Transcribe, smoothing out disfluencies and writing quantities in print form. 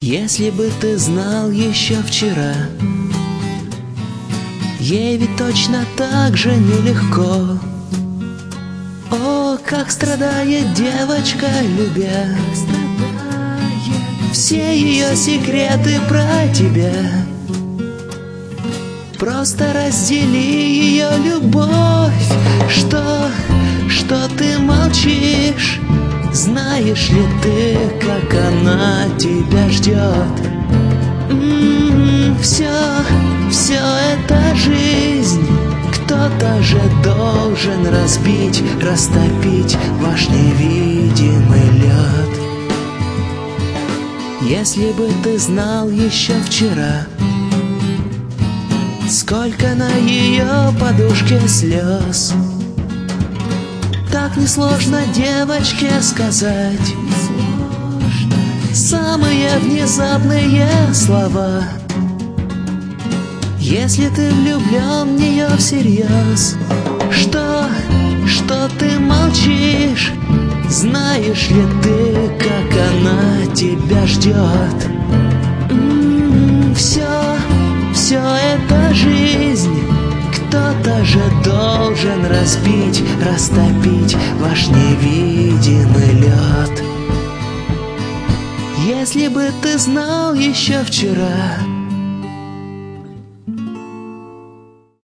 Если бы ты знал еще вчера, ей ведь точно так же нелегко. О, как страдает девочка, любя все ее секреты про тебя. Просто раздели ее любовь. Что ты молчишь? Знаешь ли ты, как она тебя ждет? Все это жизнь. Кто-то же должен разбить, растопить ваш невидимый лед. Если бы ты знал еще вчера, сколько на ее подушке слез. Так несложно девочке сказать самые внезапные слова. Если ты влюблен в нее всерьез, что ты молчишь? Знаешь ли ты, как она тебя ждет? Все это жизнь. Кто-то же должен разбить, растопить ваш невидимый лед. Если бы ты знал еще вчера,